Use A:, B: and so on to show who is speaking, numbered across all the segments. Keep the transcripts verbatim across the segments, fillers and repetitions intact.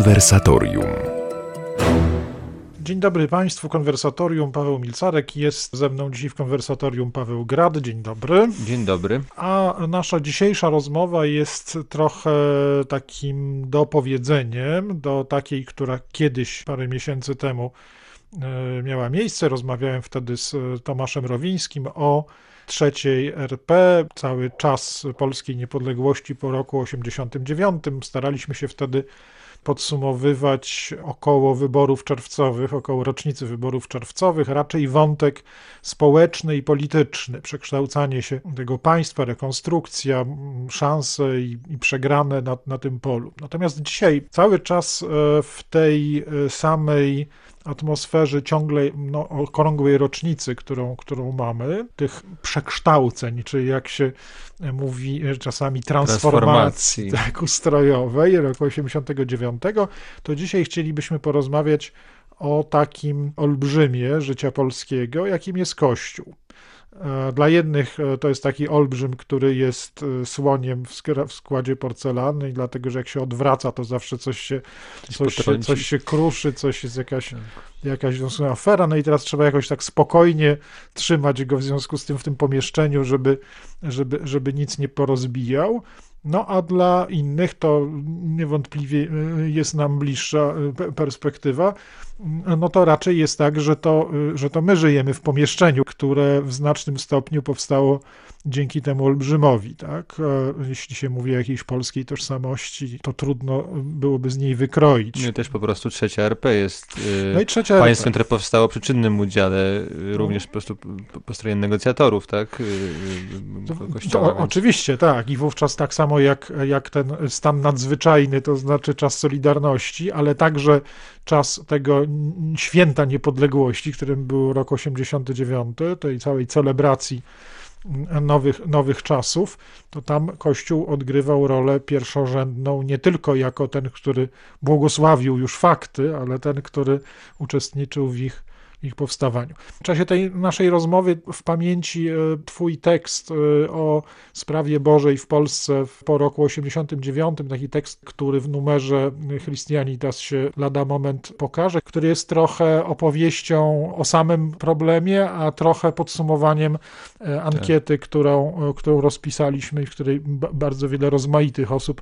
A: Konwersatorium.
B: Dzień dobry Państwu, Konwersatorium, Paweł Milcarek. Jest ze mną dzisiaj w Konwersatorium Paweł Grad. Dzień dobry.
C: Dzień dobry.
B: A nasza dzisiejsza rozmowa jest trochę takim dopowiedzeniem do takiej, która kiedyś, parę miesięcy temu miała miejsce. Rozmawiałem wtedy z Tomaszem Rowińskim o trzeciej R P, cały czas polskiej niepodległości po roku osiemdziesiątym dziewiątym. Staraliśmy się wtedy podsumowywać około wyborów czerwcowych, około rocznicy wyborów czerwcowych, raczej wątek społeczny i polityczny, przekształcanie się tego państwa, rekonstrukcja, szanse i, i przegrane na, na tym polu. Natomiast dzisiaj cały czas w tej samej atmosferze ciągle no, okrągłej rocznicy, którą, którą mamy, tych przekształceń, czy jak się mówi czasami transformacji, transformacji. Tak, ustrojowej roku osiemdziesiątego dziewiątego, to dzisiaj chcielibyśmy porozmawiać o takim olbrzymie życia polskiego, jakim jest Kościół. Dla jednych to jest taki olbrzym, który jest słoniem w składzie porcelany i dlatego, że jak się odwraca, to zawsze coś się, coś się, coś się kruszy, coś jest jakaś, jakaś afera, no i teraz trzeba jakoś tak spokojnie trzymać go w związku z tym w tym pomieszczeniu, żeby, żeby, żeby nic nie porozbijał. No a dla innych to niewątpliwie jest nam bliższa perspektywa, no to raczej jest tak, że to, że to my żyjemy w pomieszczeniu, które w znacznym stopniu powstało dzięki temu olbrzymowi, tak? Jeśli się mówi o jakiejś polskiej tożsamości, to trudno byłoby z niej wykroić.
C: No i też po prostu trzecia R P jest
B: no i trzecia
C: państwem,
B: R P.
C: które powstało przy czynnym udziale również po prostu po stronie negocjatorów, tak? Kościoła,
B: to,
C: więc...
B: Oczywiście, tak. I wówczas tak samo jak, jak ten stan nadzwyczajny, to znaczy czas Solidarności, ale także czas tego święta niepodległości, którym był rok osiemdziesiąty dziewiąty, tej całej celebracji nowych, nowych czasów, to tam Kościół odgrywał rolę pierwszorzędną nie tylko jako ten, który błogosławił już fakty, ale ten, który uczestniczył w ich ich powstawaniu. W czasie tej naszej rozmowy w pamięci twój tekst o sprawie Bożej w Polsce po roku osiemdziesiątym dziewiątym, taki tekst, który w numerze Christianitas się lada moment pokaże, który jest trochę opowieścią o samym problemie, a trochę podsumowaniem ankiety, tak. którą, którą rozpisaliśmy i w której bardzo wiele rozmaitych osób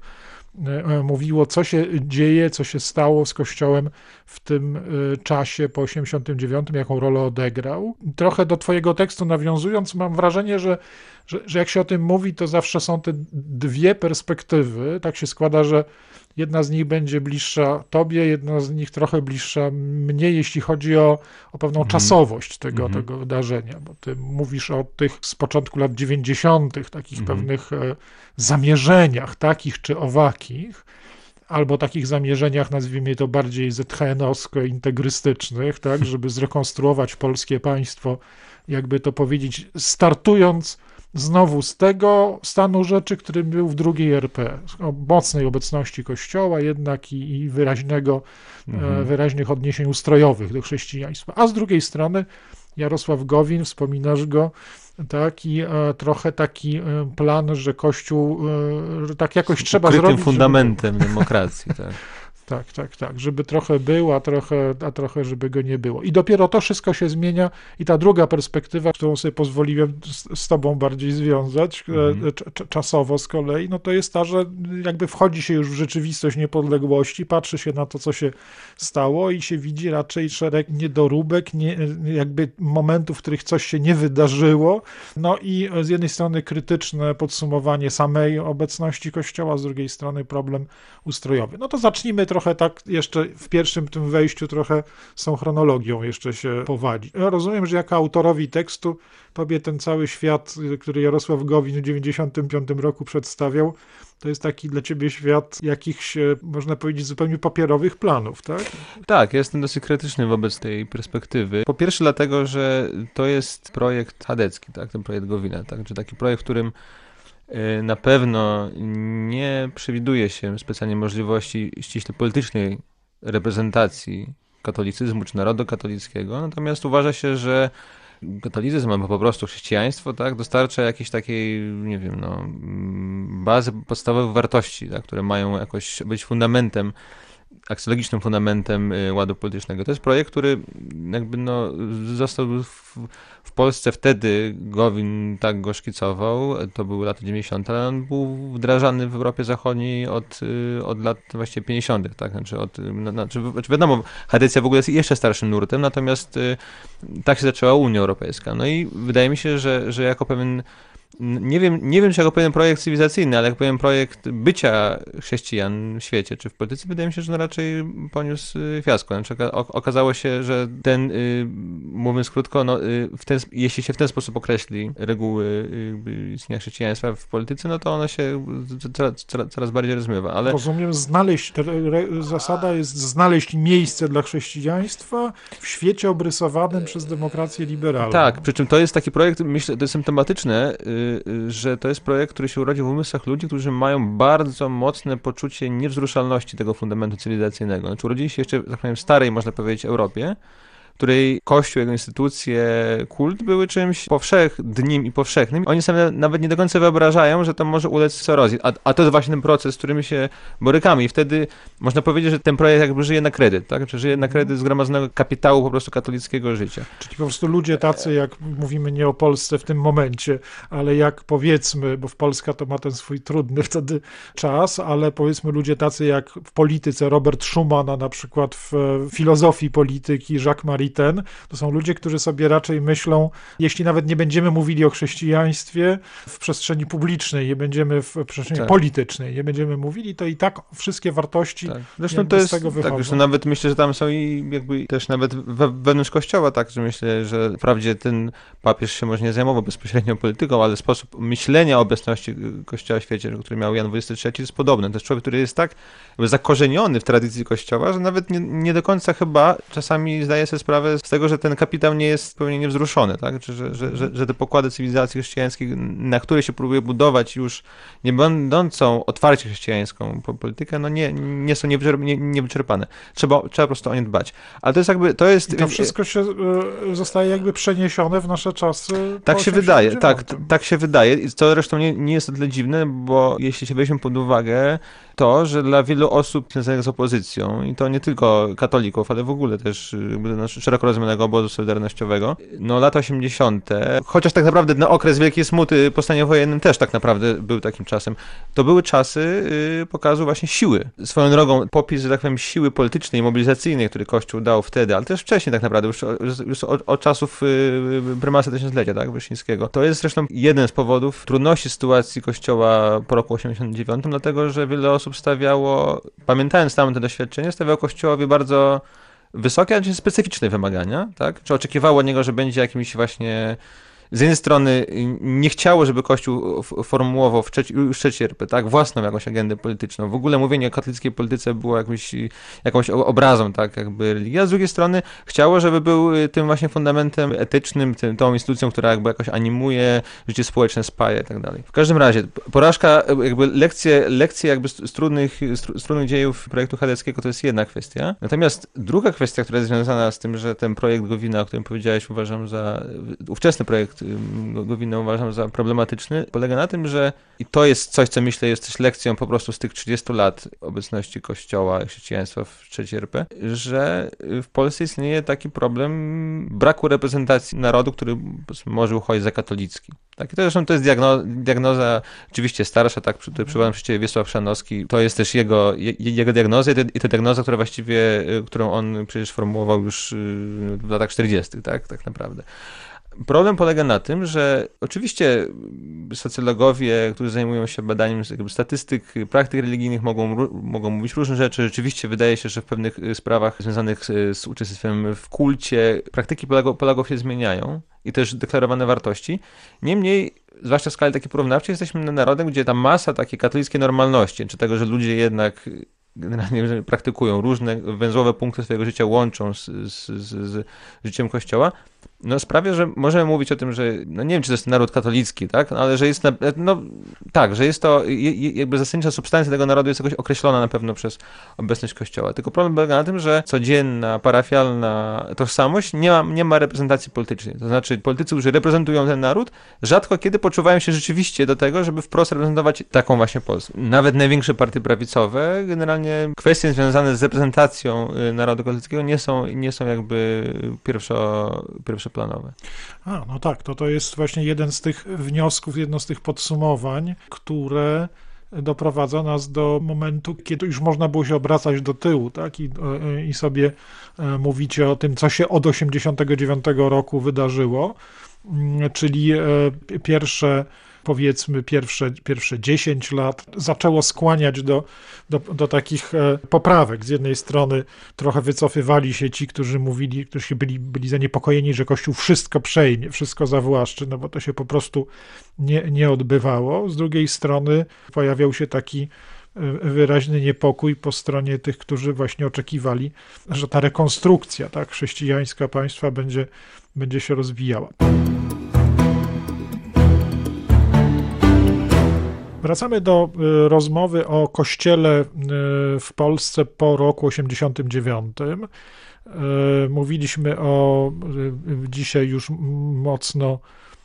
B: mówiło, co się dzieje, co się stało z Kościołem w tym czasie po osiemdziesiątym dziewiątym, jaką rolę odegrał. Trochę do twojego tekstu nawiązując, mam wrażenie, że, że, że jak się o tym mówi, to zawsze są te dwie perspektywy. Tak się składa, że jedna z nich będzie bliższa tobie, jedna z nich trochę bliższa mnie, jeśli chodzi o, o pewną mm. czasowość tego, mm-hmm. tego wydarzenia, bo ty mówisz o tych z początku lat dziewięćdziesiątych, takich mm-hmm. pewnych e, zamierzeniach, takich czy owakich, albo takich zamierzeniach, nazwijmy to bardziej zet ha enowsko-integrystycznych, tak, żeby zrekonstruować polskie państwo, jakby to powiedzieć, startując znowu z tego stanu rzeczy, który był w drugiej R P, o mocnej obecności Kościoła jednak i, i wyraźnego, mhm. wyraźnych odniesień ustrojowych do chrześcijaństwa. A z drugiej strony Jarosław Gowin, wspominasz go, tak, i e, trochę taki e, plan, że Kościół e, tak jakoś trzeba
C: ukrytym
B: zrobić.
C: fundamentem
B: żeby...
C: demokracji, tak.
B: Tak, tak, tak, żeby trochę był, a trochę, a trochę, żeby go nie było. I dopiero to wszystko się zmienia i ta druga perspektywa, którą sobie pozwoliłem z, z tobą bardziej związać, mm. cz, czasowo z kolei, no to jest ta, że jakby wchodzi się już w rzeczywistość niepodległości, patrzy się na to, co się stało i się widzi raczej szereg niedoróbek, nie, jakby momentów, w których coś się nie wydarzyło, no i z jednej strony krytyczne podsumowanie samej obecności Kościoła, z drugiej strony problem ustrojowy. No to zacznijmy trochę tak jeszcze w pierwszym tym wejściu trochę z tą chronologią jeszcze się powadzi. Ja rozumiem, że jako autorowi tekstu tobie ten cały świat, który Jarosław Gowin w dziewięćdziesiątym piątym roku przedstawiał, to jest taki dla ciebie świat jakichś, można powiedzieć, zupełnie papierowych planów, tak?
C: Tak, ja jestem dosyć krytyczny wobec tej perspektywy. Po pierwsze dlatego, że to jest projekt chadecki, tak, ten projekt Gowina, tak, czy taki projekt, w którym na pewno nie przewiduje się specjalnie możliwości ściśle politycznej reprezentacji katolicyzmu czy narodu katolickiego, natomiast uważa się, że katolicyzm albo po prostu chrześcijaństwo, tak, dostarcza jakiejś takiej, nie wiem, no, bazy podstawowych wartości, tak, które mają jakoś być fundamentem aksjologicznym fundamentem ładu politycznego. To jest projekt, który jakby no został w, w Polsce wtedy, Gowin tak go szkicował, to były lata dziewięćdziesiąte, ale on był wdrażany w Europie Zachodniej od, od lat właściwie pięćdziesiątych, tak? Znaczy, od, znaczy wiadomo, Chadecja w ogóle jest jeszcze starszym nurtem, natomiast tak się zaczęła Unia Europejska. No i wydaje mi się, że, że jako pewien Nie wiem, nie wiem, czy jako pewien projekt cywilizacyjny, ale jako pewien projekt bycia chrześcijan w świecie, czy w polityce, wydaje mi się, że no raczej poniósł fiasko. Znaczy, okazało się, że ten, mówiąc krótko, no, w ten, jeśli się w ten sposób określi reguły istnienia chrześcijaństwa w polityce, no to ona się coraz, coraz, coraz bardziej rozmywa. Ale...
B: Rozumiem, znaleźć, zasada jest znaleźć miejsce dla chrześcijaństwa w świecie obrysowanym przez demokrację liberalną.
C: Tak, przy czym to jest taki projekt, myślę, to jest symptomatyczne, że to jest projekt, który się urodził w umysłach ludzi, którzy mają bardzo mocne poczucie niewzruszalności tego fundamentu cywilizacyjnego. Znaczy urodzili się jeszcze, tak powiem, w starej, można powiedzieć, Europie, w której Kościół, jego instytucje, kult były czymś powszechnym i powszechnym. Oni sobie nawet nie do końca wyobrażają, że to może ulec erozji. A, a to jest właśnie ten proces, z którym się borykamy. I wtedy można powiedzieć, że ten projekt jakby żyje na kredyt, tak? Czy żyje na kredyt zgromadzonego kapitału po prostu katolickiego życia.
B: Czyli po prostu ludzie tacy, jak mówimy nie o Polsce w tym momencie, ale jak powiedzmy, bo w Polska to ma ten swój trudny wtedy czas, ale powiedzmy ludzie tacy jak w polityce Robert Schuman, a na przykład w filozofii polityki Jacques Maritain, ten, to są ludzie, którzy sobie raczej myślą, jeśli nawet nie będziemy mówili o chrześcijaństwie w przestrzeni publicznej, nie będziemy w przestrzeni tak. politycznej, nie będziemy mówili, to i tak wszystkie wartości
C: tak. Zresztą to jest,
B: z tego wychodzą.
C: Tak, zresztą nawet myślę, że tam są i jakby też nawet wewnątrz Kościoła, tak, że myślę, że wprawdzie ten papież się może nie zajmował bezpośrednio polityką, ale sposób myślenia o obecności Kościoła w świecie, który miał Jan dwudziesty trzeci, jest podobny. To jest człowiek, który jest tak zakorzeniony w tradycji Kościoła, że nawet nie, nie do końca chyba czasami zdaje sobie sprawę z tego, że ten kapitał nie jest pełnie niewzruszony, tak? Czy, że, że, że, że te pokłady cywilizacji chrześcijańskiej, na które się próbuje budować już nie będącą otwarcie chrześcijańską politykę, no nie, nie są niewyczerpane. Trzeba, trzeba po prostu o nie dbać. Ale to jest jakby, to jest...
B: I to wszystko się zostaje jakby przeniesione w nasze czasy.
C: Tak się wydaje, tak, tak się wydaje. I co zresztą nie, nie jest o tyle dziwne, bo jeśli się weźmie pod uwagę to, że dla wielu osób związanych z opozycją, i to nie tylko katolików, ale w ogóle też szeroko rozumianego obozu solidarnościowego, no lata osiemdziesiąte, chociaż tak naprawdę na okres Wielkiej Smuty po stanie wojennym też tak naprawdę był takim czasem, to były czasy y, pokazu właśnie siły. Swoją drogą popis, że tak powiem, siły politycznej, mobilizacyjnej, który Kościół dał wtedy, ale też wcześniej tak naprawdę, już, już od, od czasów y, prymasa tysiąclecia, tak, Wyszyńskiego. To jest zresztą jeden z powodów trudności sytuacji Kościoła po roku osiemdziesiątym dziewiątym, dlatego, że wiele osób stawiało, pamiętając tamte doświadczenie, stawiało Kościołowi bardzo wysokie, ale specyficzne wymagania, tak? Czy oczekiwało od niego, że będzie jakimś właśnie... Z jednej strony nie chciało, żeby Kościół formułował w trzeci, już trzeci R P, tak, własną jakąś agendę polityczną. W ogóle mówienie o katolickiej polityce było jakimś, jakąś obrazą, tak, jakby religii, a z drugiej strony chciało, żeby był tym właśnie fundamentem etycznym, tym, tą instytucją, która jakby jakoś animuje życie społeczne, spaja i tak dalej. W każdym razie, porażka, jakby lekcje, lekcje jakby z trudnych, z trudnych dziejów projektu chadeckiego to jest jedna kwestia. Natomiast druga kwestia, która jest związana z tym, że ten projekt Gowina, o którym powiedziałeś, uważam za, ówczesny projekt Gowina uważam za problematyczny, polega na tym, że i to jest coś, co myślę jest też lekcją po prostu z tych trzydziestu lat obecności Kościoła i chrześcijaństwa w trzeciej R P, że w Polsce istnieje taki problem braku reprezentacji narodu, który może uchodzić za katolicki. Tak? I to zresztą to jest diagnoza, diagnoza oczywiście starsza, tak, tutaj przywołam przecież Wiesław Chrzanowski, to jest też jego, jego diagnoza i to, i to diagnoza, która właściwie, którą on przecież formułował już w latach czterdziestych, tak, tak naprawdę. Problem polega na tym, że oczywiście socjologowie, którzy zajmują się badaniem statystyk, praktyk religijnych, mogą, mogą mówić różne rzeczy. Rzeczywiście wydaje się, że w pewnych sprawach związanych z uczestnictwem w kulcie praktyki Polaków się zmieniają i też deklarowane wartości. Niemniej, zwłaszcza w skali takiej porównawczej, jesteśmy narodem, gdzie ta masa takiej katolickiej normalności, czy tego, że ludzie jednak generalnie praktykują różne węzłowe punkty swojego życia, łączą z, z, z, z życiem Kościoła, no sprawia, że możemy mówić o tym, że, no nie wiem, czy to jest naród katolicki, tak, no, ale że jest, na, no tak, że jest to, jakby zasadnicza substancja tego narodu jest jakoś określona na pewno przez obecność Kościoła. Tylko problem polega na tym, że codzienna, parafialna tożsamość nie ma, nie ma reprezentacji politycznej. To znaczy politycy, którzy reprezentują ten naród, rzadko kiedy poczuwają się rzeczywiście do tego, żeby wprost reprezentować taką właśnie Polskę. Nawet największe partie prawicowe, generalnie kwestie związane z reprezentacją narodu katolickiego nie są, nie są jakby pierwszo, pierwszoplanowe.
B: A, no tak, to to jest właśnie jeden z tych wniosków, jedno z tych podsumowań, które doprowadza nas do momentu, kiedy już można było się obracać do tyłu, tak, i, i sobie mówić o tym, co się od osiemdziesiątego dziewiątego roku wydarzyło, czyli pierwsze, powiedzmy, pierwsze, pierwsze dziesięć lat zaczęło skłaniać do, do, do takich poprawek. Z jednej strony trochę wycofywali się ci, którzy mówili, którzy byli, byli zaniepokojeni, że Kościół wszystko przejmie, wszystko zawłaszczy, no bo to się po prostu nie, nie odbywało. Z drugiej strony pojawiał się taki wyraźny niepokój po stronie tych, którzy właśnie oczekiwali, że ta rekonstrukcja, tak, chrześcijańska państwa będzie, będzie się rozwijała. Wracamy do rozmowy o Kościele w Polsce po roku osiemdziesiątym dziewiątym. Mówiliśmy o dzisiaj już mocno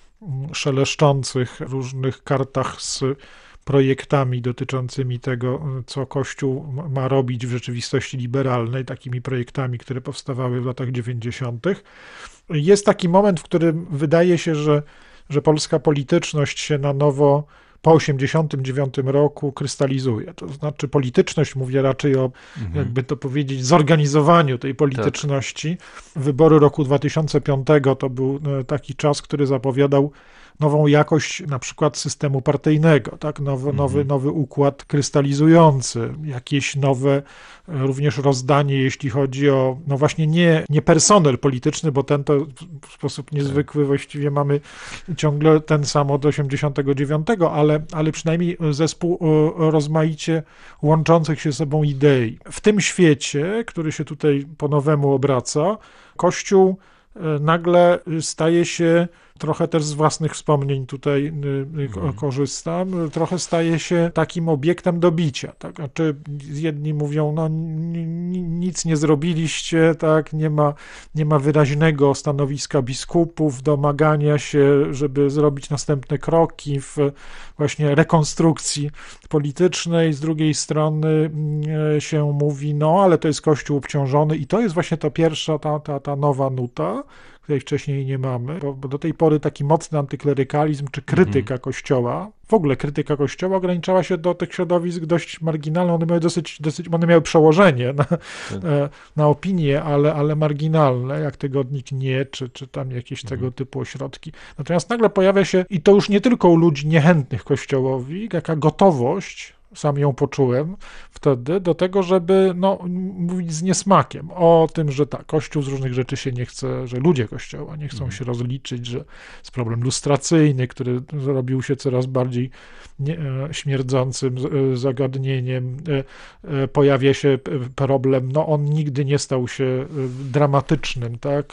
B: szeleszczących różnych kartach z projektami dotyczącymi tego, co Kościół ma robić w rzeczywistości liberalnej, takimi projektami, które powstawały w latach dziewięćdziesiątych. Jest taki moment, w którym wydaje się, że, że polska polityczność się na nowo po osiemdziesiątym dziewiątym roku krystalizuje. To znaczy polityczność, mówię raczej o, mhm. jakby to powiedzieć, zorganizowaniu tej polityczności. Tak. Wybory roku dwa tysiące piątego to był taki czas, który zapowiadał nową jakość na przykład systemu partyjnego, tak? Nowy, mhm. nowy, nowy układ krystalizujący, jakieś nowe również rozdanie, jeśli chodzi o, no właśnie nie, nie personel polityczny, bo ten to w sposób niezwykły właściwie mamy ciągle ten sam od osiemdziesiątego dziewiątego, ale, ale przynajmniej zespół rozmaicie łączących się ze sobą idei. W tym świecie, który się tutaj po nowemu obraca, Kościół nagle staje się, trochę też z własnych wspomnień tutaj hmm. korzystam, trochę staje się takim obiektem do bicia. Tak? Znaczy jedni mówią, no nic nie zrobiliście, tak? nie ma, nie ma wyraźnego stanowiska biskupów, domagania się, żeby zrobić następne kroki w właśnie rekonstrukcji politycznej. Z drugiej strony się mówi, no ale to jest Kościół obciążony i to jest właśnie ta pierwsza, ta, ta, ta nowa nuta, której wcześniej nie mamy, bo, bo do tej pory taki mocny antyklerykalizm czy krytyka mhm. Kościoła, w ogóle krytyka Kościoła ograniczała się do tych środowisk dość marginalnych, one miały dosyć, dosyć one miały przełożenie na, tak. na opinie, ale, ale marginalne, jak tygodnik Nie, czy, czy tam jakieś mhm. tego typu ośrodki. Natomiast nagle pojawia się, i to już nie tylko u ludzi niechętnych Kościołowi, jaka gotowość, sam ją poczułem wtedy, do tego, żeby no, mówić z niesmakiem o tym, że tak, Kościół z różnych rzeczy się nie chce, że ludzie Kościoła nie chcą mm. się rozliczyć, że jest problem lustracyjny, który zrobił się coraz bardziej nie, śmierdzącym zagadnieniem. Pojawia się problem, no on nigdy nie stał się dramatycznym, tak,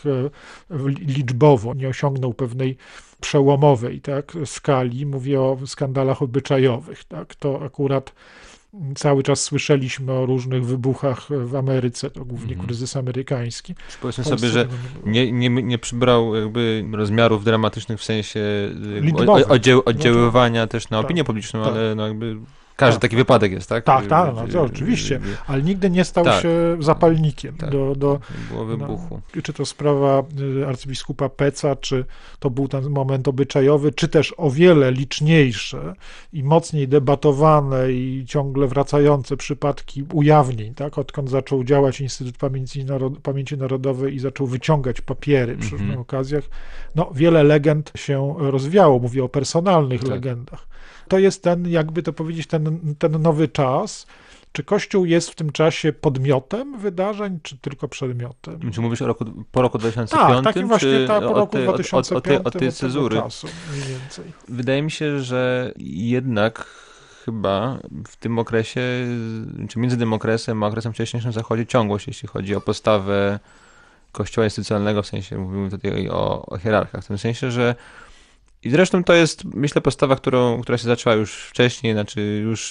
B: liczbowo, nie osiągnął pewnej przełomowej, tak, skali, mówię o skandalach obyczajowych, tak, to akurat cały czas słyszeliśmy o różnych wybuchach w Ameryce, to głównie mm. kryzys amerykański.
C: Powiedzmy sobie, że nie, nie, nie przybrał jakby rozmiarów dramatycznych w sensie oddział, oddziaływania no to, też na opinię tak, publiczną, tak. ale no jakby każdy tak. taki wypadek jest, tak?
B: Tak, tak, no to oczywiście, ale nigdy nie stał tak. się zapalnikiem tak. do, do
C: było wybuchu.
B: No, czy to sprawa arcybiskupa Peca, czy to był ten moment obyczajowy, czy też o wiele liczniejsze i mocniej debatowane i ciągle wracające przypadki ujawnień, tak? Odkąd zaczął działać Instytut Pamięci, Narod- Pamięci Narodowej i zaczął wyciągać papiery przy różnych mm-hmm. okazjach, no wiele legend się rozwiało, mówię o personalnych tak. legendach. To jest ten, jakby to powiedzieć, ten, ten nowy czas. Czy Kościół jest w tym czasie podmiotem wydarzeń, czy tylko przedmiotem?
C: Czy mówisz o roku, po roku dwa tysiące piątym?
B: Tak, taki właśnie ta, po roku
C: te,
B: dwa tysiące piątym,
C: od, od, od tej cezury.
B: Czasu, mniej więcej.
C: Wydaje mi się, że jednak chyba w tym okresie, czy między tym okresem a okresem wcześniejszym zachodzi ciągłość, jeśli chodzi o postawę kościoła instytucjonalnego, w sensie mówimy tutaj o, o hierarchach, w tym sensie, że i zresztą to jest, myślę, postawa, którą, która się zaczęła już wcześniej, znaczy już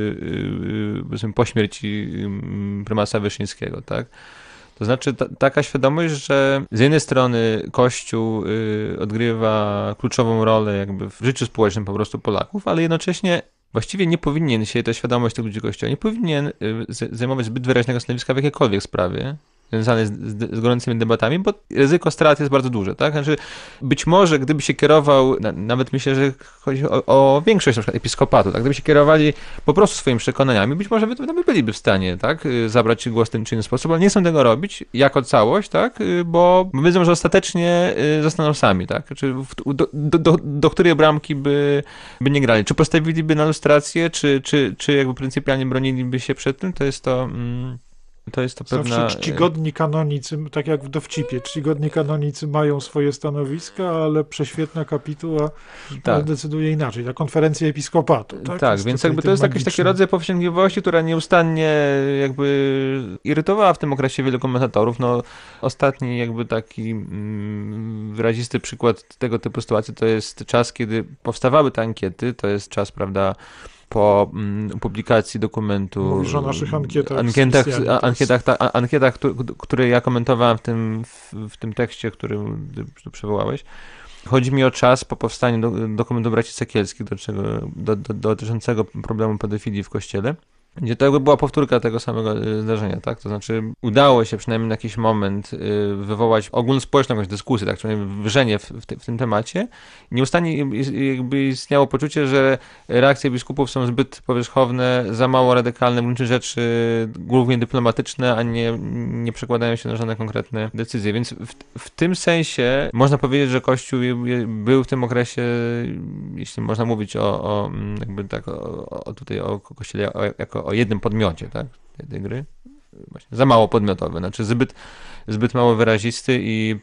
C: yy, yy, po śmierci yy, prymasa Wyszyńskiego, tak? To znaczy ta, taka świadomość, że z jednej strony Kościół yy, odgrywa kluczową rolę jakby w życiu społecznym po prostu Polaków, ale jednocześnie właściwie nie powinien się, ta świadomość tych ludzi Kościoła, nie powinien yy, zajmować zbyt wyraźnego stanowiska w jakiejkolwiek sprawie związane z, z, z gorącymi debatami, bo ryzyko strat jest bardzo duże, tak? Znaczy, być może gdyby się kierował, na, nawet myślę, że chodzi o, o większość na przykład episkopatu, tak? Gdyby się kierowali po prostu swoimi przekonaniami, być może nawet byliby w stanie, tak? Zabrać głos w ten czy inny sposób, ale nie chcą tego robić jako całość, tak? Bo wiedzą, że ostatecznie zostaną sami, tak? Czy do, do, do, do której bramki by, by nie grali? Czy postawiliby na lustrację, czy, czy, czy jakby pryncypialnie broniliby się przed tym? To jest to... Mm, To jest to pewna...
B: Zawsze czcigodni kanonicy, tak jak w dowcipie, czcigodni kanonicy mają swoje stanowiska, ale prześwietna kapituła tak. decyduje inaczej. Ta konferencja episkopatu. Tak,
C: tak więc jakby to jest magiczny. Jakiś taki rodzaj powściągliwości, która nieustannie jakby irytowała w tym okresie wielu komentatorów. No, ostatni jakby taki mm, wyrazisty przykład tego typu sytuacji to jest czas, kiedy powstawały te ankiety, to jest czas, prawda, po mm, publikacji dokumentu.
B: Mówisz o naszych ankietach.
C: Ankietach, ankietach, ta, ankietach które ja komentowałem w tym, w, w tym tekście, który przywołałeś. Chodzi mi o czas po powstaniu do, dokumentu braci Sekielskich, do czego, do, do, dotyczącego problemu pedofilii w Kościele. Gdzie to jakby była powtórka tego samego zdarzenia, tak? To znaczy udało się przynajmniej na jakiś moment wywołać ogólnospołeczną jakąś dyskusję, tak? Przynajmniej wyżenie w, w, te, w tym temacie. Nieustannie jakby istniało poczucie, że reakcje biskupów są zbyt powierzchowne, za mało radykalne, w gruncie rzeczy głównie dyplomatyczne, a nie, nie przekładają się na żadne konkretne decyzje. Więc w, w tym sensie można powiedzieć, że Kościół był w tym okresie, jeśli można mówić o, o jakby tak, o, o tutaj o Kościele o, jako o jednym podmiocie, tak, tej, tej gry. Właśnie za mało podmiotowy, znaczy zbyt, zbyt mało wyrazisty i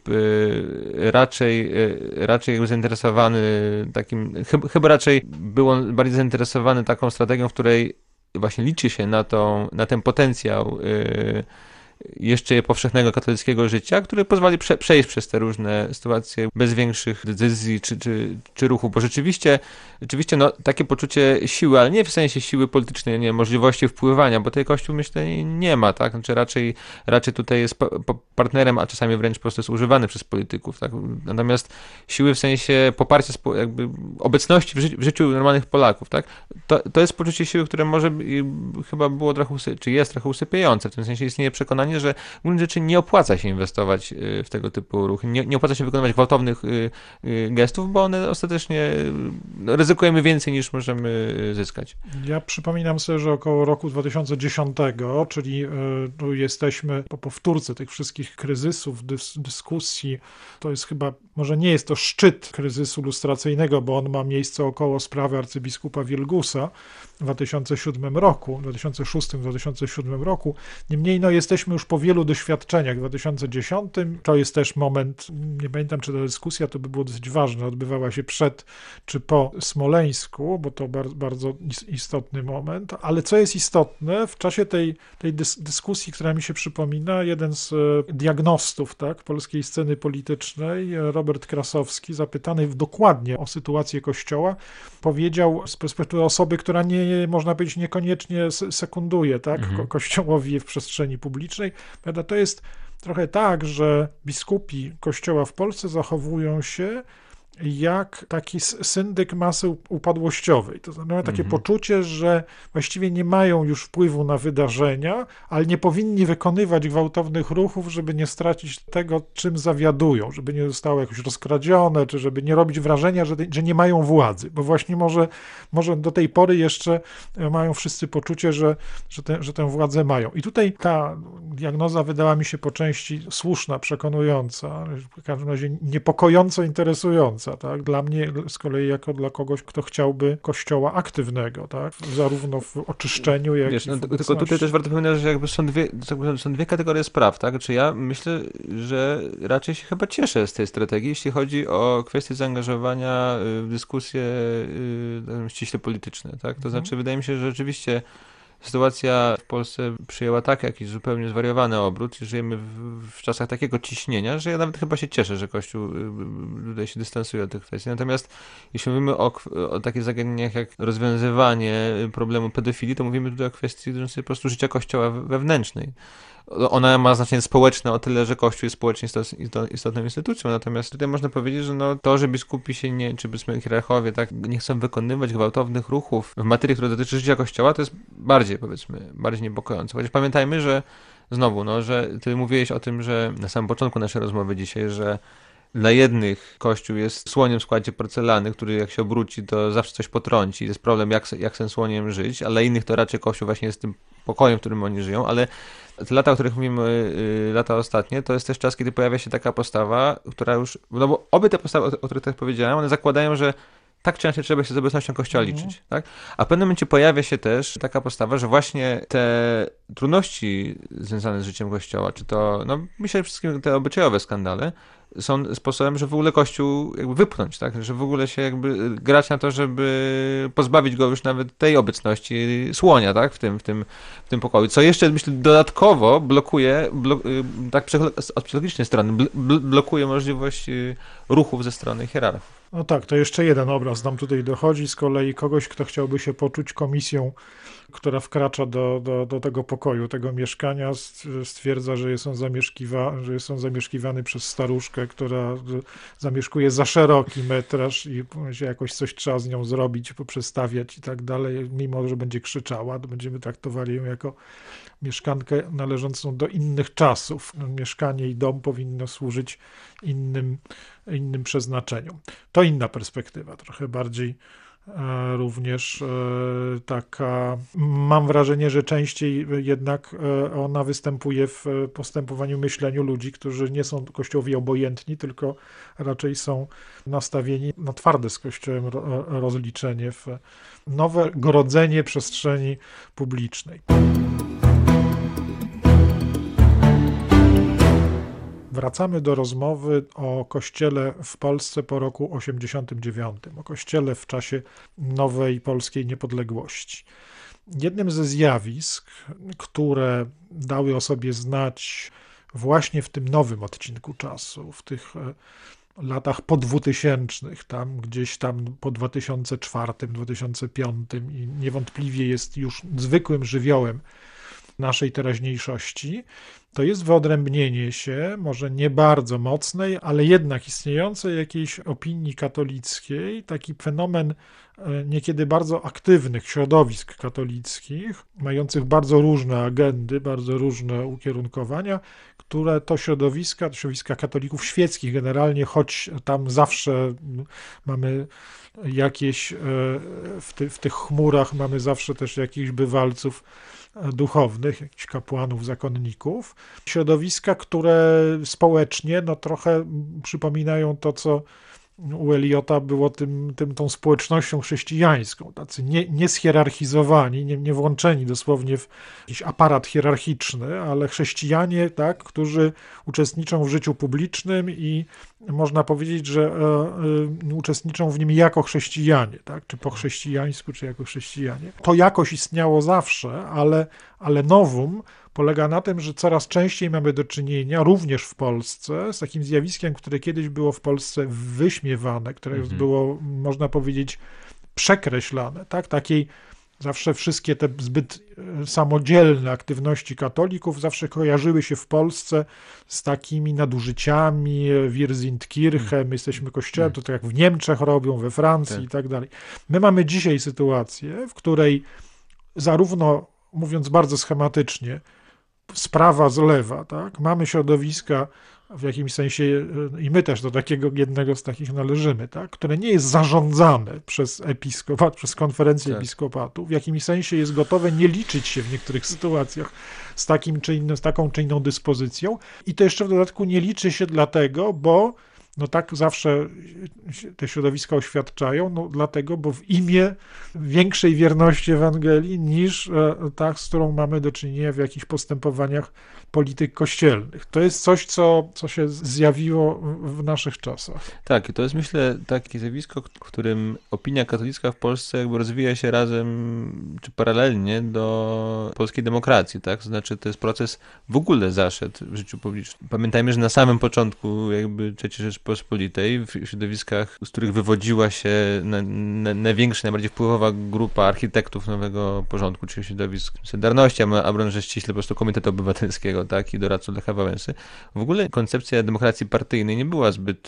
C: y, raczej, y, raczej jakby zainteresowany takim, chyba, chyba raczej był on bardziej zainteresowany taką strategią, w której właśnie liczy się na, tą, na ten potencjał y, jeszcze powszechnego katolickiego życia, który pozwoli prze, przejść przez te różne sytuacje bez większych decyzji czy, czy, czy ruchu, bo rzeczywiście, rzeczywiście no, takie poczucie siły, ale nie w sensie siły politycznej, nie możliwości wpływania, bo tej Kościół myślę nie ma, tak, znaczy raczej, raczej tutaj jest po, po partnerem, a czasami wręcz po prostu jest używany przez polityków, tak, natomiast siły w sensie poparcia jakby obecności w, ży, w życiu normalnych Polaków, tak, to, to jest poczucie siły, które może chyba było trochę, czy jest trochę usypiające, w tym sensie istnieje przekonanie, że w gruncie rzeczy nie opłaca się inwestować w tego typu ruchy, nie, nie opłaca się wykonywać gwałtownych gestów, bo one ostatecznie ryzykujemy więcej niż możemy zyskać.
B: Ja przypominam sobie, że około roku dwa tysiące dziesiątego, czyli tu jesteśmy po powtórce tych wszystkich kryzysów, dys, dyskusji, to jest chyba, może nie jest to szczyt kryzysu lustracyjnego, bo on ma miejsce około sprawy arcybiskupa Wielgusa w dwa tysiące siódmym roku, w dwa tysiące szóstym dwa tysiące siódmym roku. Niemniej no, jesteśmy już po wielu doświadczeniach. W dwa tysiące dziesiątym to jest też moment, nie pamiętam, czy ta dyskusja to by było dosyć ważne, odbywała się przed czy po Smoleńsku, bo to bardzo, bardzo istotny moment, ale co jest istotne, w czasie tej, tej dys, dyskusji, która mi się przypomina, jeden z diagnostów, tak, polskiej sceny politycznej, Robert Krasowski, zapytany dokładnie o sytuację Kościoła, powiedział z perspektywy osoby, która nie, można powiedzieć, niekoniecznie sekunduje, tak, mhm. Kościołowi w przestrzeni publicznej. To jest trochę tak, że biskupi Kościoła w Polsce zachowują się jak taki syndyk masy upadłościowej. To znaczy mają takie mm-hmm. poczucie, że właściwie nie mają już wpływu na wydarzenia, ale nie powinni wykonywać gwałtownych ruchów, żeby nie stracić tego, czym zawiadują, żeby nie zostało jakoś rozkradzione, czy żeby nie robić wrażenia, że, że nie mają władzy, bo właśnie może, może do tej pory jeszcze mają wszyscy poczucie, że, że, te, że tę władzę mają. I tutaj ta diagnoza wydała mi się po części słuszna, przekonująca, w każdym razie niepokojąco interesująca. Tak? Dla mnie z kolei jako dla kogoś, kto chciałby kościoła aktywnego, tak? Zarówno w oczyszczeniu, jak Wiesz, i w no,
C: Tylko tutaj też warto pamiętać, że jakby są dwie, są dwie kategorie spraw, tak? Czy ja myślę, że raczej się chyba cieszę z tej strategii, jeśli chodzi o kwestię zaangażowania w dyskusje ściśle polityczne, tak? To znaczy wydaje mi się, że rzeczywiście sytuacja w Polsce przyjęła tak jakiś zupełnie zwariowany obrót i żyjemy w, w czasach takiego ciśnienia, że ja nawet chyba się cieszę, że Kościół tutaj się dystansuje od tych kwestii. Natomiast jeśli mówimy o, o takich zagadnieniach jak rozwiązywanie problemu pedofilii, to mówimy tutaj o kwestii dotyczącej po prostu życia Kościoła wewnętrznej. Ona ma znaczenie społeczne o tyle, że Kościół jest społecznie istotną instytucją, natomiast tutaj można powiedzieć, że no, to, że biskupi się nie, czy byśmy hierarchowie tak nie chcą wykonywać gwałtownych ruchów w materii, która dotyczy życia Kościoła, to jest bardziej, powiedzmy, bardziej niepokojące. Chociaż pamiętajmy, że znowu, no, że ty mówiłeś o tym, że na samym początku naszej rozmowy dzisiaj, że dla jednych Kościół jest słoniem w składzie porcelany, który jak się obróci, to zawsze coś potrąci. Jest problem, jak, jak z tym słoniem żyć, a dla innych to raczej Kościół właśnie jest tym pokojem, w którym oni żyją, ale te lata, o których mówimy, lata ostatnie, to jest też czas, kiedy pojawia się taka postawa, która już, no bo obie te postawy, o których tak powiedziałem, one zakładają, że tak często trzeba się z obecnością Kościoła liczyć, mm. tak? A w pewnym momencie pojawia się też taka postawa, że właśnie te trudności związane z życiem Kościoła, czy to, no myślę, że wszystkie te obyczajowe skandale, są sposobem, że w ogóle Kościół jakby wypchnąć, tak? Że w ogóle się jakby grać na to, żeby pozbawić go już nawet tej obecności słonia, tak? W tym, w tym, w tym pokoju. Co jeszcze, myślę, dodatkowo blokuje, blok, tak od psychologicznej strony, blokuje możliwość ruchów ze strony hierarchów.
B: No tak, to jeszcze jeden obraz nam tutaj dochodzi, z kolei kogoś, kto chciałby się poczuć komisją, która wkracza do, do, do tego pokoju, tego mieszkania, stwierdza, że jest on, zamieszkiwa, że jest on zamieszkiwany przez staruszkę, która zamieszkuje za szeroki metraż i jakoś coś trzeba z nią zrobić, poprzestawiać i tak dalej, mimo że będzie krzyczała, to będziemy traktowali ją jako mieszkankę należącą do innych czasów. Mieszkanie i dom powinno służyć innym, innym przeznaczeniom. To inna perspektywa, trochę bardziej e, również e, taka, mam wrażenie, że częściej jednak e, ona występuje w postępowaniu, myśleniu ludzi, którzy nie są Kościołowi obojętni, tylko raczej są nastawieni na twarde z Kościołem ro, rozliczenie, w nowe grodzenie przestrzeni publicznej. Wracamy do rozmowy o Kościele w Polsce po roku osiemdziesiątym dziewiątym, o Kościele w czasie nowej polskiej niepodległości. Jednym ze zjawisk, które dały o sobie znać właśnie w tym nowym odcinku czasu, w tych latach po dwutysięcznych, tam gdzieś tam po dwa tysiące czwartym, dwa tysiące piątym i niewątpliwie jest już zwykłym żywiołem naszej teraźniejszości, to jest wyodrębnienie się, może nie bardzo mocnej, ale jednak istniejącej jakiejś opinii katolickiej, taki fenomen niekiedy bardzo aktywnych środowisk katolickich, mających bardzo różne agendy, bardzo różne ukierunkowania, które to środowiska, to środowiska katolików świeckich generalnie, choć tam zawsze mamy jakieś, w, ty, w tych chmurach mamy zawsze też jakichś bywalców duchownych, jakichś kapłanów, zakonników. Środowiska, które społecznie no, trochę przypominają to, co u Eliota było tym, tym, tą społecznością chrześcijańską, tacy nie, nie schierarchizowani, nie, nie włączeni dosłownie w jakiś aparat hierarchiczny, ale chrześcijanie, tak, którzy uczestniczą w życiu publicznym i można powiedzieć, że e, e, uczestniczą w nim jako chrześcijanie, tak, czy po chrześcijańsku, czy jako chrześcijanie. To jakoś istniało zawsze, ale, ale nowum polega na tym, że coraz częściej mamy do czynienia, również w Polsce, z takim zjawiskiem, które kiedyś było w Polsce wyśmiewane, które mhm. było, można powiedzieć, przekreślane, tak? Takiej zawsze wszystkie te zbyt samodzielne aktywności katolików zawsze kojarzyły się w Polsce z takimi nadużyciami, wir sind Kirche, my jesteśmy kościołem, to tak jak w Niemczech robią, we Francji tak. i tak dalej. My mamy dzisiaj sytuację, w której zarówno, mówiąc bardzo schematycznie, z prawa, z lewa, tak? Mamy środowiska w jakimś sensie, i my też do takiego jednego z takich należymy, tak? Które nie jest zarządzane przez episkopat, przez konferencję tak. episkopatu, w jakimś sensie jest gotowe nie liczyć się w niektórych sytuacjach z, takim czy innym, z taką czy inną dyspozycją i to jeszcze w dodatku nie liczy się dlatego, bo no tak zawsze te środowiska oświadczają, no dlatego, bo w imię większej wierności Ewangelii niż ta, z którą mamy do czynienia w jakichś postępowaniach polityk kościelnych. To jest coś, co, co się zjawiło w naszych czasach.
C: Tak, i to jest, myślę, takie zjawisko, w którym opinia katolicka w Polsce jakby rozwija się razem, czy paralelnie do polskiej demokracji, tak? To znaczy, to jest proces w ogóle zaszedł w życiu publicznym. Pamiętajmy, że na samym początku jakby trzeciej Rzeczypospolitej, w środowiskach, z których wywodziła się na, na, największa, najbardziej wpływowa grupa architektów nowego porządku, czyli środowisk Solidarności, a broń, że ściśle po prostu Komitetu Obywatelskiego, tak? I doradców Lecha Wałęsy. W ogóle koncepcja demokracji partyjnej nie była zbyt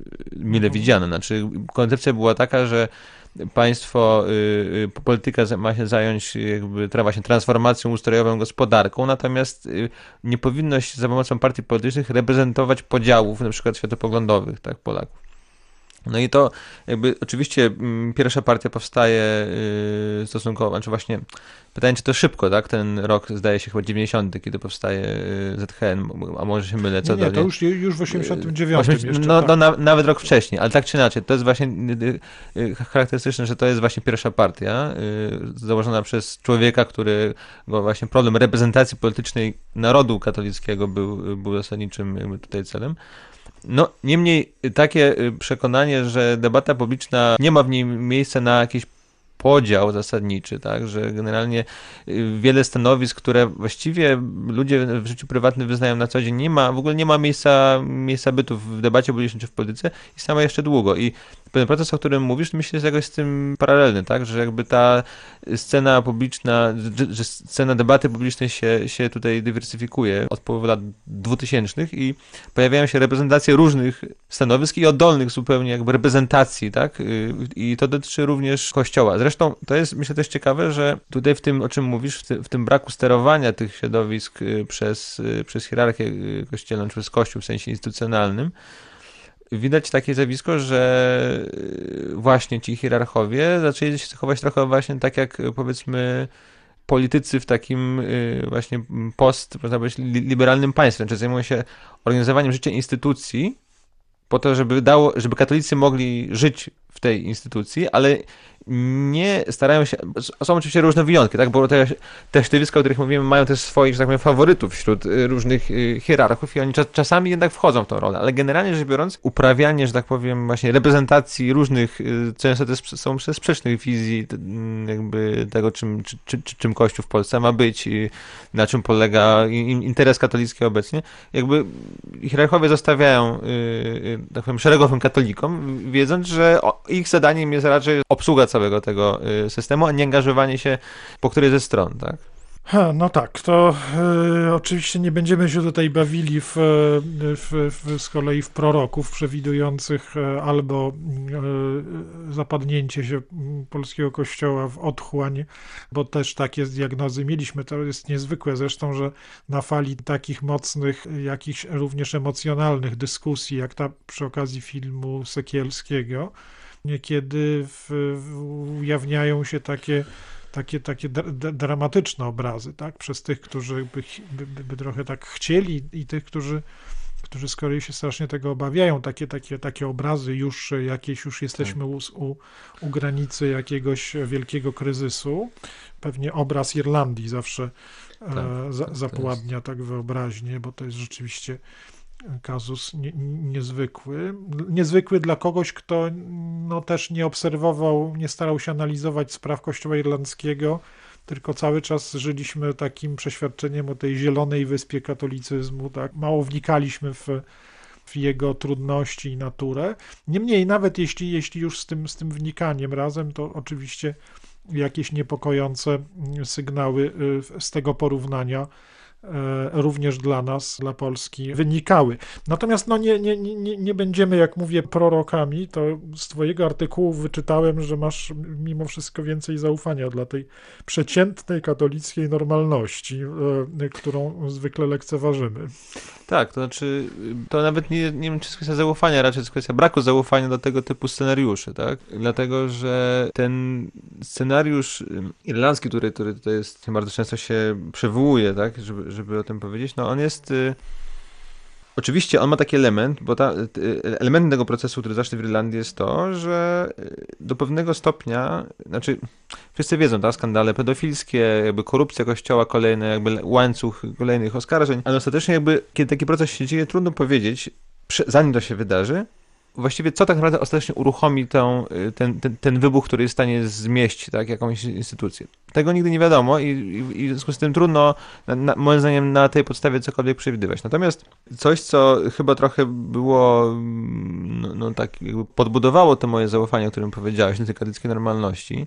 C: mile widziana. Znaczy, koncepcja była taka, że państwo, y, y, polityka ma się zająć, jakby trwa się transformacją ustrojową, gospodarką, natomiast y, nie powinno się za pomocą partii politycznych reprezentować podziałów, na przykład światopoglądowych, tak, Polaków. No i to jakby oczywiście m, pierwsza partia powstaje y, stosunkowo, znaczy właśnie pytanie, czy to szybko, tak? Ten rok zdaje się chyba dziewięćdziesiąty, kiedy powstaje y, Z H N, a może się mylę, co
B: nie, nie,
C: do
B: to już, już w osiemdziesiątym dziewiątym
C: jeszcze,
B: jeszcze,
C: no,
B: tak.
C: no na, nawet rok wcześniej, ale tak czy inaczej, to jest właśnie y, y, charakterystyczne, że to jest właśnie pierwsza partia y, założona przez człowieka, który właśnie problem reprezentacji politycznej narodu katolickiego był, był zasadniczym jakby tutaj celem. No, niemniej takie przekonanie, że debata publiczna nie ma w niej miejsca na jakiś podział zasadniczy, tak, że generalnie wiele stanowisk, które właściwie ludzie w życiu prywatnym wyznają na co dzień, nie ma, w ogóle nie ma miejsca, miejsca bytu w debacie publicznej czy w polityce i sama jeszcze długo. I ten proces, o którym mówisz, myślę, jest jakoś z tym paralelny, tak, że jakby ta scena publiczna, że, że scena debaty publicznej się, się tutaj dywersyfikuje od połowy lat dwutysięcznych i pojawiają się reprezentacje różnych stanowisk i oddolnych zupełnie jakby reprezentacji, tak, i to dotyczy również Kościoła. Zresztą to jest, myślę, też ciekawe, że tutaj w tym, o czym mówisz, w, ty, w tym braku sterowania tych środowisk przez, przez hierarchię kościelną, czy przez Kościół w sensie instytucjonalnym, widać takie zjawisko, że właśnie ci hierarchowie zaczęli się zachować trochę właśnie tak jak, powiedzmy, politycy w takim właśnie post, można powiedzieć, liberalnym państwie, znaczy zajmują się organizowaniem życia instytucji po to, żeby dało, żeby katolicy mogli żyć w tej instytucji, ale nie starają się, są oczywiście różne wyjątki, tak, bo te, te środowiska, o których mówimy, mają też swoich, że tak powiem, faworytów wśród różnych hierarchów i oni czas, czasami jednak wchodzą w tą rolę, ale generalnie rzecz biorąc, uprawianie, że tak powiem, właśnie reprezentacji różnych, często też są sprzecznych wizji jakby tego, czym, czy, czy, czym Kościół w Polsce ma być, na czym polega interes katolicki obecnie, jakby hierarchowie zostawiają, tak powiem, szeregowym katolikom, wiedząc, że ich zadaniem jest raczej obsługa całego tego systemu, a nie angażowanie się po której ze stron, tak?
B: Ha, no tak, to y, oczywiście nie będziemy się tutaj bawili w, w, w, z kolei w proroków przewidujących y, albo y, zapadnięcie się polskiego kościoła w otchłań, bo też takie diagnozy mieliśmy. To jest niezwykłe zresztą, że na fali takich mocnych, jakichś również emocjonalnych dyskusji, jak ta przy okazji filmu Sekielskiego, niekiedy w, w, ujawniają się takie takie, takie dramatyczne obrazy, tak? Przez tych, którzy by, by, by trochę tak chcieli i tych, którzy, którzy z kolei się strasznie tego obawiają. Takie, takie, takie obrazy już jakieś, już jesteśmy u, u, u granicy jakiegoś wielkiego kryzysu. Pewnie obraz Irlandii zawsze tak, e, za, zapładnia tak wyobraźnię, bo to jest rzeczywiście kazus nie, niezwykły. Niezwykły dla kogoś, kto no, też nie obserwował, nie starał się analizować spraw Kościoła irlandzkiego, tylko cały czas żyliśmy takim przeświadczeniem o tej zielonej wyspie katolicyzmu, tak? Mało wnikaliśmy w, w jego trudności i naturę. Niemniej nawet jeśli, jeśli już z tym, z tym wnikaniem razem, to oczywiście jakieś niepokojące sygnały z tego porównania również dla nas, dla Polski wynikały. Natomiast no nie, nie, nie, nie będziemy, jak mówię, prorokami, to z twojego artykułu wyczytałem, że masz mimo wszystko więcej zaufania dla tej przeciętnej katolickiej normalności, którą zwykle lekceważymy.
C: Tak, to znaczy, to nawet nie, nie wiem, czy jest kwestia zaufania, raczej jest kwestia braku zaufania do tego typu scenariuszy, tak? Dlatego, że ten scenariusz irlandzki, który, który tutaj jest, bardzo często się przywołuje, tak, żeby, żeby o tym powiedzieć, no on jest Oczywiście on ma taki element, bo ta, elementem tego procesu, który zacznie w Irlandii, jest to, że do pewnego stopnia, znaczy wszyscy wiedzą, tak, skandale pedofilskie, jakby korupcja kościoła, kolejne jakby łańcuch kolejnych oskarżeń, ale ostatecznie jakby, kiedy taki proces się dzieje, trudno powiedzieć, zanim to się wydarzy, właściwie co tak naprawdę ostatecznie uruchomi tą, ten, ten, ten wybuch, który jest w stanie zmieścić, tak, jakąś instytucję. Tego nigdy nie wiadomo i, i, i w związku z tym trudno, na, na, moim zdaniem, na tej podstawie cokolwiek przewidywać. Natomiast coś, co chyba trochę było, no, no tak jakby podbudowało to moje zaufanie, o którym powiedziałeś, do tej katolickiej normalności,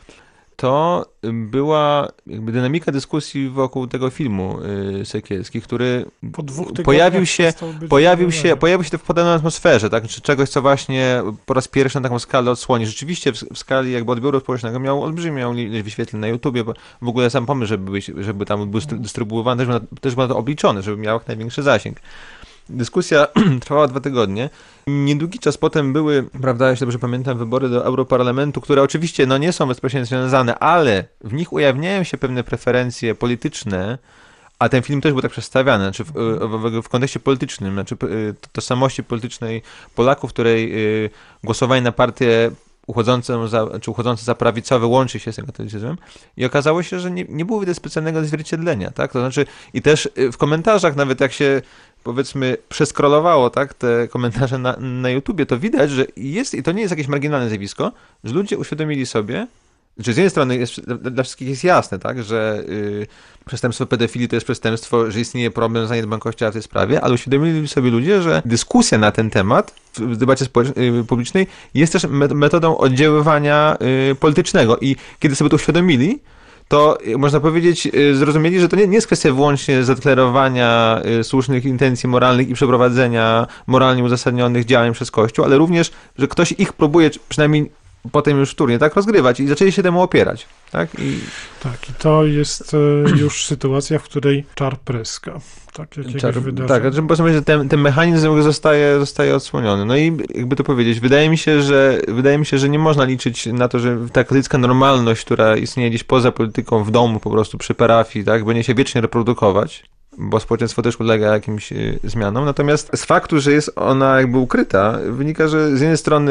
C: to była jakby dynamika dyskusji wokół tego filmu y, Sekielski, który
B: po dwóch
C: pojawił się, pojawił się, pojawił się w podobnej atmosferze, tak? Czy czegoś, co właśnie po raz pierwszy na taką skalę odsłoni. Rzeczywiście w, w skali jakby odbioru społecznego miał olbrzymią ilość wyświetleń na YouTubie, bo w ogóle sam pomysł, żeby, żeby tam był dystrybuowany, też, też było to obliczone, żeby miał jak największy zasięg. Dyskusja trwała dwa tygodnie. Niedługi czas potem były, prawda, jeśli dobrze pamiętam, wybory do Europarlamentu, które oczywiście no, nie są bezpośrednio związane, ale w nich ujawniają się pewne preferencje polityczne, a ten film też był tak przedstawiany, znaczy w, w, w kontekście politycznym, znaczy tożsamości politycznej Polaków, której głosowali na partię uchodzącą za, czy uchodzący za prawicowy łączy się z tym katolicyzmem i okazało się, że nie, nie było widać specjalnego odzwierciedlenia, tak? To znaczy i też w komentarzach, nawet jak się powiedzmy przeskrolowało, tak, te komentarze na, na YouTubie, to widać, że jest, i to nie jest jakieś marginalne zjawisko, że ludzie uświadomili sobie, że z jednej strony jest, dla wszystkich jest jasne, tak, że y, przestępstwo pedofilii to jest przestępstwo, że istnieje problem zaniedbań Kościoła w tej sprawie, ale uświadomili sobie ludzie, że dyskusja na ten temat w debacie społecznej, publicznej jest też metodą oddziaływania y, politycznego i kiedy sobie to uświadomili, to można powiedzieć, zrozumieli, że to nie, nie jest kwestia wyłącznie zadeklarowania słusznych intencji moralnych i przeprowadzenia moralnie uzasadnionych działań przez Kościół, ale również, że ktoś ich próbuje, przynajmniej potem już wtórnie, tak, rozgrywać i zaczęli się temu opierać. Tak, I...
B: tak, i to jest już sytuacja, w której czar pryska. Tak, jakiegoś
C: czar,
B: wydarzenia.
C: tak, znaczy, powiedzmy, że ten, ten mechanizm zostaje, zostaje odsłoniony. No i jakby to powiedzieć, wydaje mi się, że wydaje mi się, że nie można liczyć na to, że ta katolicka normalność, która istnieje gdzieś poza polityką, w domu po prostu, przy parafii, tak, będzie się wiecznie reprodukować, bo społeczeństwo też ulega jakimś y, zmianom. Natomiast z faktu, że jest ona jakby ukryta, wynika, że z jednej strony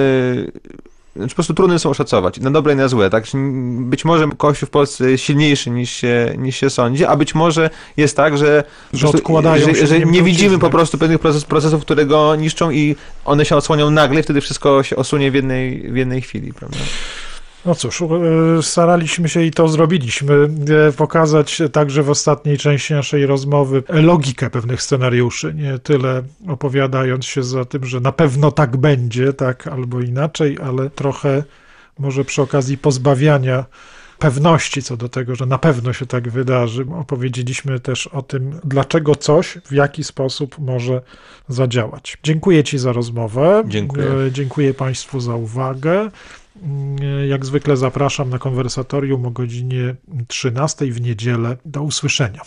C: po prostu trudno są oszacować, na dobre i na złe, tak? Być może Kościół w Polsce jest silniejszy niż się, niż się sądzi, a być może jest tak, że,
B: że, odkładają
C: że,
B: się
C: że nie widzimy po prostu pewnych proces, procesów, które go niszczą i one się odsłonią nagle i wtedy wszystko się osunie w jednej, w jednej chwili, prawda?
B: No cóż, staraliśmy się i to zrobiliśmy, pokazać także w ostatniej części naszej rozmowy logikę pewnych scenariuszy, nie tyle opowiadając się za tym, że na pewno tak będzie, tak albo inaczej, ale trochę może przy okazji pozbawiania pewności co do tego, że na pewno się tak wydarzy. Opowiedzieliśmy też o tym, dlaczego coś, w jaki sposób może zadziałać. Dziękuję Ci za rozmowę.
C: Dziękuję.
B: Dziękuję Państwu za uwagę. Jak zwykle zapraszam na konwersatorium o godzinie trzynastej w niedzielę. Do usłyszenia.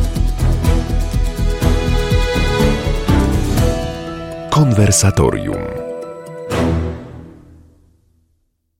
A: Konwersatorium.